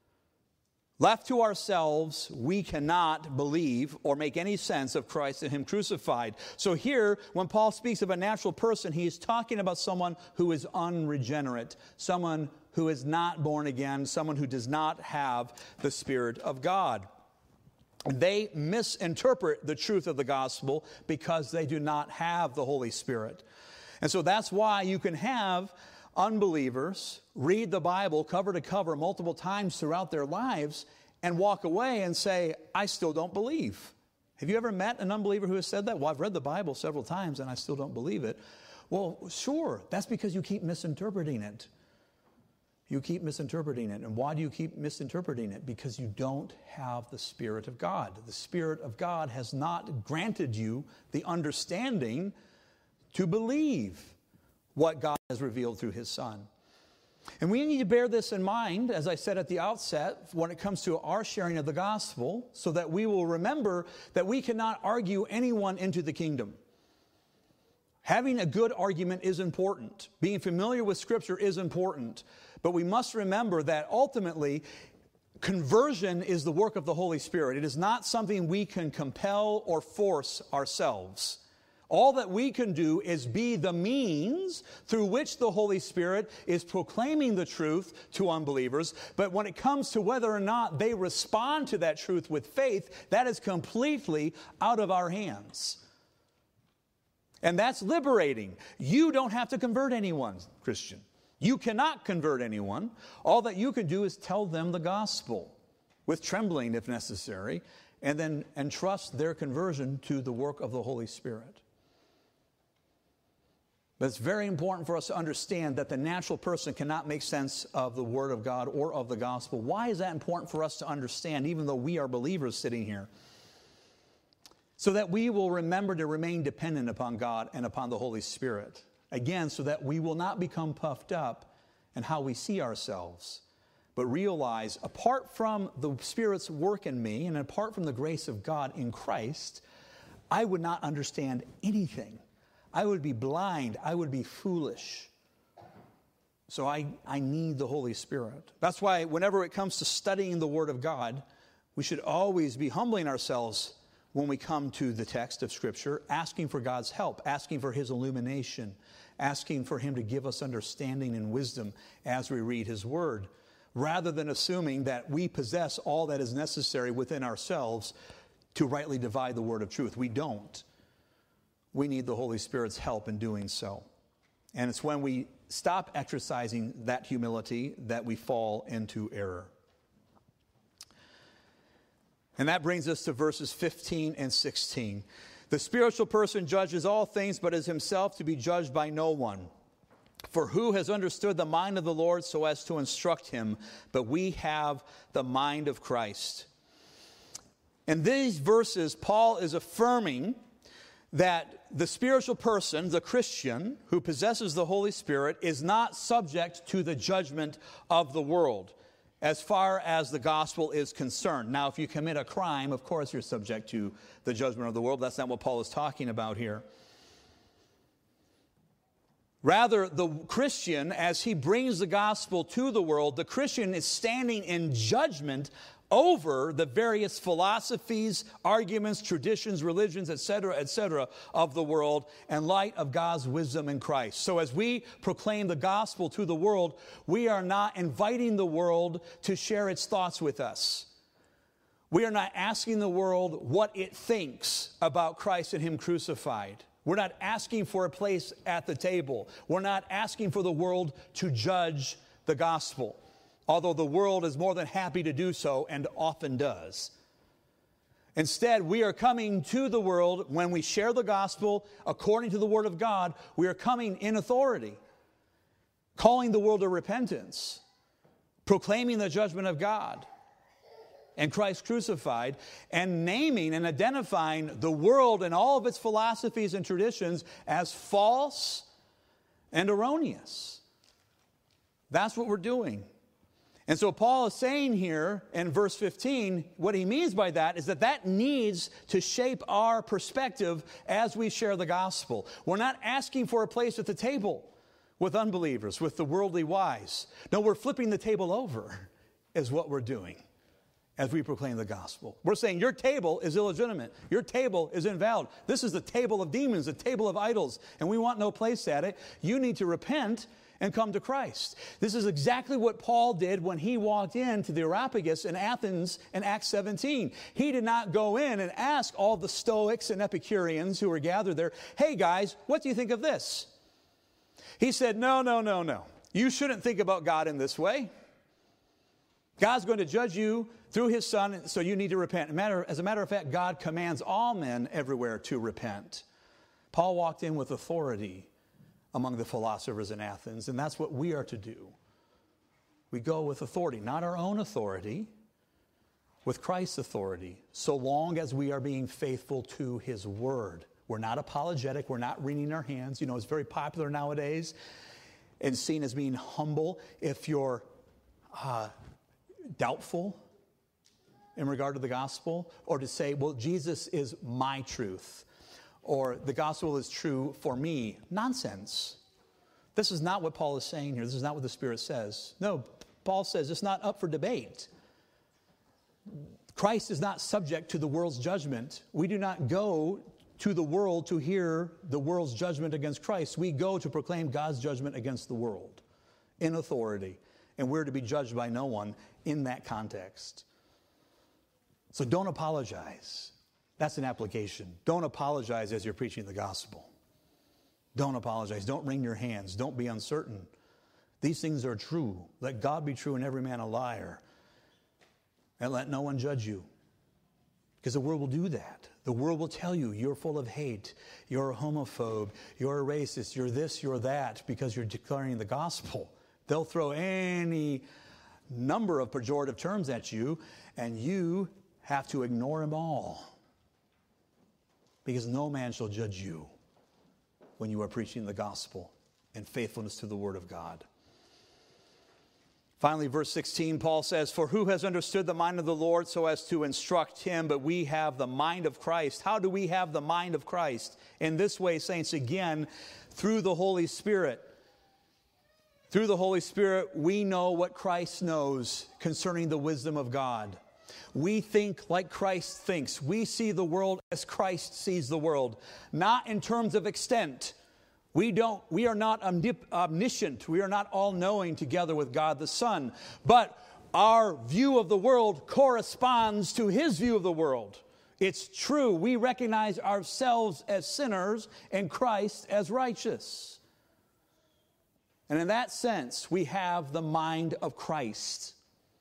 Left to ourselves, we cannot believe or make any sense of Christ and Him crucified. So here, when Paul speaks of a natural person, he is talking about someone who is unregenerate, someone who is not born again, someone who does not have the Spirit of God. They misinterpret the truth of the gospel because they do not have the Holy Spirit. And so that's why you can have unbelievers read the Bible cover to cover multiple times throughout their lives and walk away and say, I still don't believe. Have you ever met an unbeliever who has said that? Well, I've read the Bible several times and I still don't believe it. Well, sure, that's because you keep misinterpreting it. You keep misinterpreting it. And why do you keep misinterpreting it? Because you don't have the Spirit of God. The Spirit of God has not granted you the understanding to believe what God has revealed through His Son. And we need to bear this in mind, as I said at the outset, when it comes to our sharing of the gospel, so that we will remember that we cannot argue anyone into the kingdom. Having a good argument is important. Being familiar with Scripture is important. But we must remember that ultimately, conversion is the work of the Holy Spirit. It is not something we can compel or force ourselves. All that we can do is be the means through which the Holy Spirit is proclaiming the truth to unbelievers. But when it comes to whether or not they respond to that truth with faith, that is completely out of our hands. And that's liberating. You don't have to convert anyone, Christian. You cannot convert anyone. All that you can do is tell them the gospel with trembling if necessary, and then entrust their conversion to the work of the Holy Spirit. But it's very important for us to understand that the natural person cannot make sense of the Word of God or of the gospel. Why is that important for us to understand, even though we are believers sitting here? So that we will remember to remain dependent upon God and upon the Holy Spirit. Again, so that we will not become puffed up in how we see ourselves, but realize, apart from the Spirit's work in me and apart from the grace of God in Christ, I would not understand anything. I would be blind. I would be foolish. So I need the Holy Spirit. That's why whenever it comes to studying the Word of God, we should always be humbling ourselves when we come to the text of Scripture, asking for God's help, asking for His illumination, asking for Him to give us understanding and wisdom as we read His Word, rather than assuming that we possess all that is necessary within ourselves to rightly divide the word of truth. We don't. We need the Holy Spirit's help in doing so. And it's when we stop exercising that humility that we fall into error. And that brings us to verses 15 and 16. The spiritual person judges all things, but is himself to be judged by no one. For who has understood the mind of the Lord so as to instruct him? But we have the mind of Christ. In these verses, Paul is affirming that the spiritual person, the Christian, who possesses the Holy Spirit, is not subject to the judgment of the world as far as the gospel is concerned. Now, if you commit a crime, of course you're subject to the judgment of the world. That's not what Paul is talking about here. Rather, the Christian, as he brings the gospel to the world, the Christian is standing in judgment over the various philosophies, arguments, traditions, religions, etc., of the world in light of God's wisdom in Christ. So as we proclaim the gospel to the world, we are not inviting the world to share its thoughts with us. We are not asking the world what it thinks about Christ and him crucified. We're not asking for a place at the table. We're not asking for the world to judge the gospel, although the world is more than happy to do so and often does. Instead, we are coming to the world when we share the gospel according to the word of God. We are coming in authority, calling the world to repentance, proclaiming the judgment of God and Christ crucified, and naming and identifying the world and all of its philosophies and traditions as false and erroneous. That's what we're doing. And so Paul is saying here in verse 15, what he means by that is that needs to shape our perspective as we share the gospel. We're not asking for a place at the table with unbelievers, with the worldly wise. No, we're flipping the table over is what we're doing as we proclaim the gospel. We're saying your table is illegitimate. Your table is invalid. This is the table of demons, the table of idols, and we want no place at it. You need to repent and come to Christ. This is exactly what Paul did when he walked into the Areopagus in Athens in Acts 17. He did not go in and ask all the Stoics and Epicureans who were gathered there, hey guys, what do you think of this? He said, no. You shouldn't think about God in this way. God's going to judge you through his Son, so you need to repent. As a matter of fact, God commands all men everywhere to repent. Paul walked in with authority among the philosophers in Athens, and that's what we are to do. We go with authority, not our own authority, with Christ's authority, so long as we are being faithful to his word. We're not apologetic. We're not wringing our hands. You know, it's very popular nowadays and seen as being humble if you're doubtful in regard to the gospel, or to say, well, Jesus is my truth, or the gospel is true for me. Nonsense. This is not what Paul is saying here. This is not what the Spirit says. No, Paul says it's not up for debate. Christ is not subject to the world's judgment. We do not go to the world to hear the world's judgment against Christ. We go to proclaim God's judgment against the world in authority. And we're to be judged by no one in that context. So don't apologize. That's an application. Don't apologize as you're preaching the gospel. Don't apologize. Don't wring your hands. Don't be uncertain. These things are true. Let God be true and every man a liar. And let no one judge you. Because the world will do that. The world will tell you you're full of hate. You're a homophobe. You're a racist. You're this, you're that, because you're declaring the gospel. They'll throw any number of pejorative terms at you, and you have to ignore them all. Because no man shall judge you when you are preaching the gospel and faithfulness to the word of God. Finally, verse 16, Paul says, for who has understood the mind of the Lord so as to instruct him? But we have the mind of Christ. How do we have the mind of Christ? In this way, saints, again, through the Holy Spirit. Through the Holy Spirit, we know what Christ knows concerning the wisdom of God. We think like Christ thinks. We see the world as Christ sees the world, not in terms of extent. We are not omniscient. We are not all-knowing together with God the Son. But our view of the world corresponds to his view of the world. It's true. We recognize ourselves as sinners and Christ as righteous. And in that sense, we have the mind of Christ.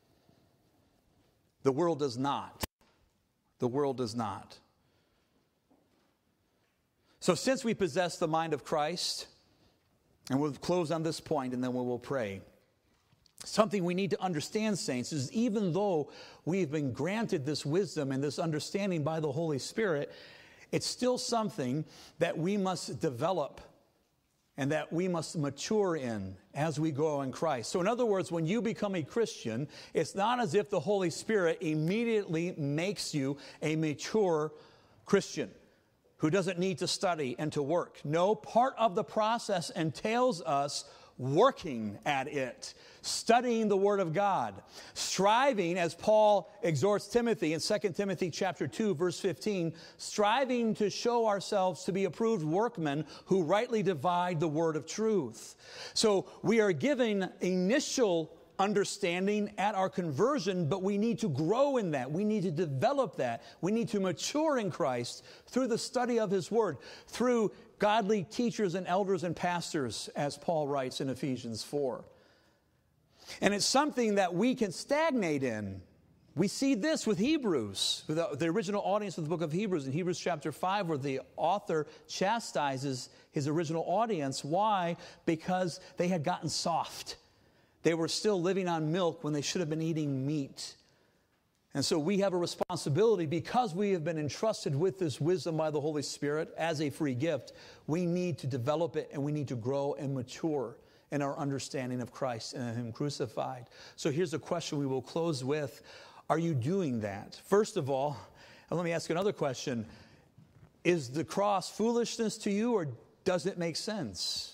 The world does not. The world does not. So since we possess the mind of Christ, And we'll close on this point and then we will pray. Something we need to understand, saints, is even though we've been granted this wisdom and this understanding by the Holy Spirit, it's still something that we must develop and that we must mature in as we grow in Christ. So in other words, when you become a Christian, it's not as if the Holy Spirit immediately makes you a mature Christian who doesn't need to study and to work. No, part of the process entails us working at it, studying the Word of God, striving, as Paul exhorts Timothy in 2 Timothy chapter 2, verse 15, striving to show ourselves to be approved workmen who rightly divide the word of truth. So we are given initial understanding at our conversion, but we need to grow in that. We need to develop that. We need to mature in Christ through the study of His Word, through godly teachers and elders and pastors, as Paul writes in Ephesians 4. And it's something that we can stagnate in. We see this with Hebrews, with the original audience of the book of Hebrews, in Hebrews chapter 5, where the author chastises his original audience. Why? Because they had gotten soft. They were still living on milk when they should have been eating meat. And so we have a responsibility, because we have been entrusted with this wisdom by the Holy Spirit as a free gift. We need to develop it, and we need to grow and mature in our understanding of Christ and Him crucified. So here's a question we will close with. Are you doing that? First of all, and let me ask you another question. Is the cross foolishness to you, or does it make sense?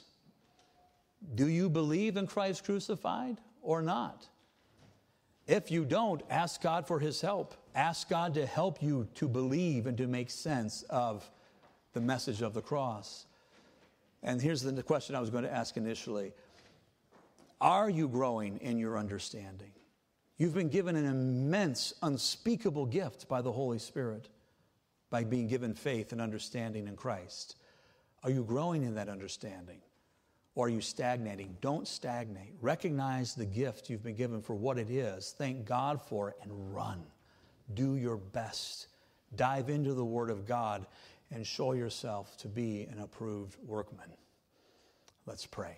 Do you believe in Christ crucified or not? If you don't, ask God for His help. Ask God to help you to believe and to make sense of the message of the cross. And here's the question I was going to ask initially. Are you growing in your understanding? You've been given an immense, unspeakable gift by the Holy Spirit by being given faith and understanding in Christ. Are you growing in that understanding? Or are you stagnating? Don't stagnate. Recognize the gift you've been given for what it is. Thank God for it and run. Do your best. Dive into the Word of God and show yourself to be an approved workman. Let's pray.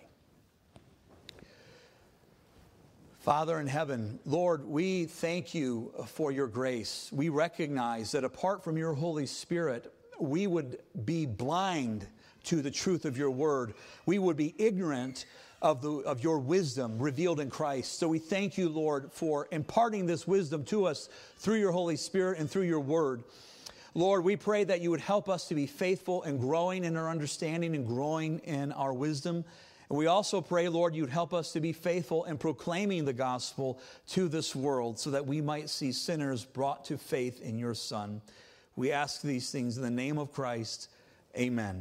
Father in heaven, Lord, we thank you for your grace. We recognize that apart from your Holy Spirit, we would be blind to the truth of your word. We would be ignorant of your wisdom revealed in Christ. So we thank you, Lord, for imparting this wisdom to us through your Holy Spirit and through your word. Lord, we pray that you would help us to be faithful and growing in our understanding and growing in our wisdom. And we also pray, Lord, you'd help us to be faithful in proclaiming the gospel to this world so that we might see sinners brought to faith in your Son. We ask these things in the name of Christ. Amen.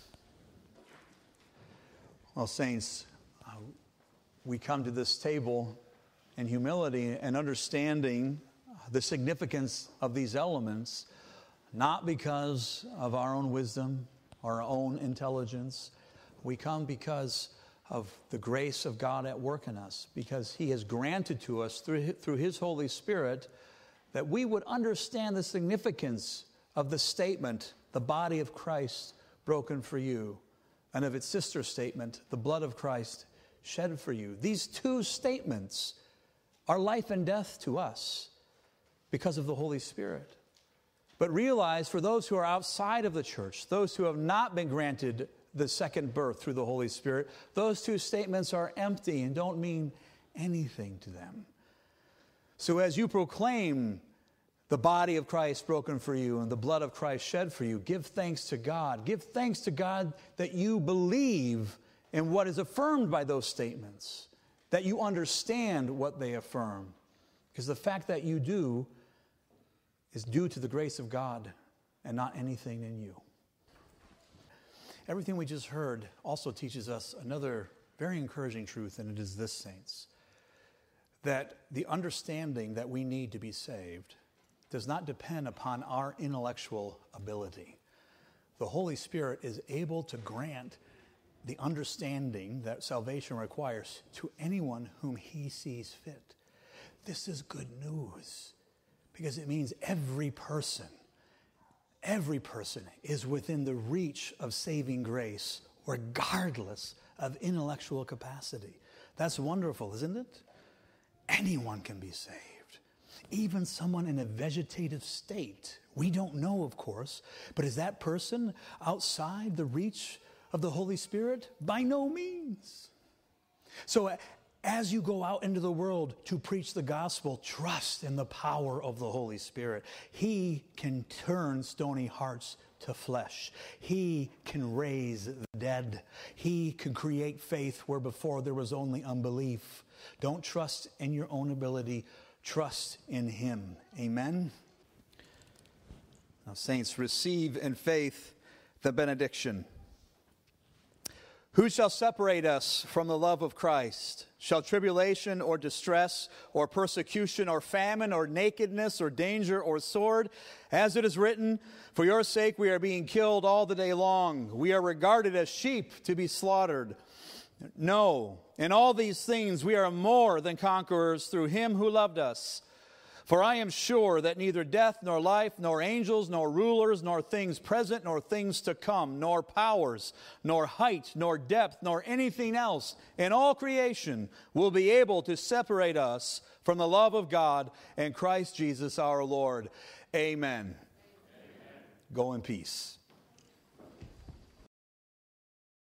Well, saints, we come to this table in humility and understanding the significance of these elements, not because of our own wisdom, our own intelligence. We come because of the grace of God at work in us, because He has granted to us through His Holy Spirit that we would understand the significance of the statement, the body of Christ broken for you, and of its sister statement, the blood of Christ shed for you. These two statements are life and death to us because of the Holy Spirit. But realize, for those who are outside of the church, those who have not been granted the second birth through the Holy Spirit, those two statements are empty and don't mean anything to them. So as you proclaim the body of Christ broken for you and the blood of Christ shed for you, give thanks to God. Give thanks to God that you believe in what is affirmed by those statements, that you understand what they affirm. Because the fact that you do is due to the grace of God and not anything in you. Everything we just heard also teaches us another very encouraging truth, and it is this, saints, that the understanding that we need to be saved does not depend upon our intellectual ability. The Holy Spirit is able to grant the understanding that salvation requires to anyone whom He sees fit. This is good news, because it means every person is within the reach of saving grace, regardless of intellectual capacity. That's wonderful, isn't it? Anyone can be saved. Even someone in a vegetative state. We don't know, of course, but is that person outside the reach of the Holy Spirit? By no means. So as you go out into the world to preach the gospel, trust in the power of the Holy Spirit. He can turn stony hearts to flesh. He can raise the dead. He can create faith where before there was only unbelief. Don't trust in your own ability. Trust in Him. Amen? Now, saints, receive in faith the benediction. Who shall separate us from the love of Christ? Shall tribulation or distress or persecution or famine or nakedness or danger or sword? As it is written, for your sake we are being killed all the day long. We are regarded as sheep to be slaughtered. No, in all these things we are more than conquerors through Him who loved us. For I am sure that neither death, nor life, nor angels, nor rulers, nor things present, nor things to come, nor powers, nor height, nor depth, nor anything else in all creation will be able to separate us from the love of God and Christ Jesus our Lord. Amen. Amen. Go in peace.